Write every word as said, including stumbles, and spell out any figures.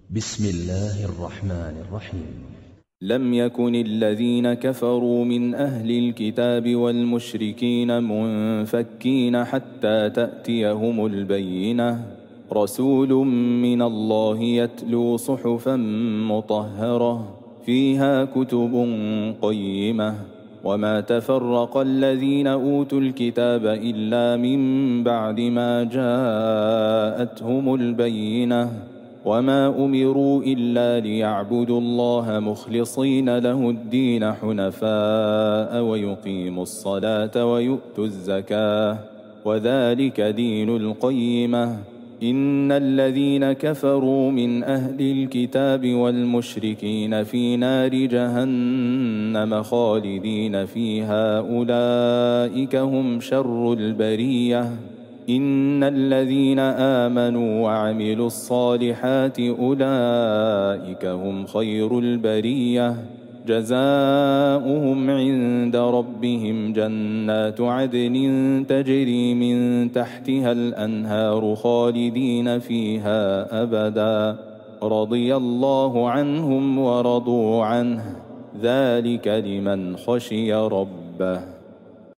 بسم الله الرحمن الرحيم. لم يكن الذين كفروا من أهل الكتاب والمشركين منفكين حتى تأتيهم البينة، رسول من الله يتلو صحفا مطهرة فيها كتب قيمة، وما تفرق الذين أوتوا الكتاب إلا من بعد ما جاءتهم البينة، وما أمروا إلا ليعبدوا الله مخلصين له الدين حنفاء ويقيموا الصلاة ويؤتوا الزكاة وذلك دين القيمة. إن الذين كفروا من أهل الكتاب والمشركين في نار جهنم خالدين فيها أولئك هم شر البرية. إن الذين آمنوا وعملوا الصالحات أولئك هم خير البرية، جزاؤهم عند ربهم جنات عدن تجري من تحتها الأنهار خالدين فيها أبدا، رضي الله عنهم ورضوا عنه، ذلك لمن خشي ربه.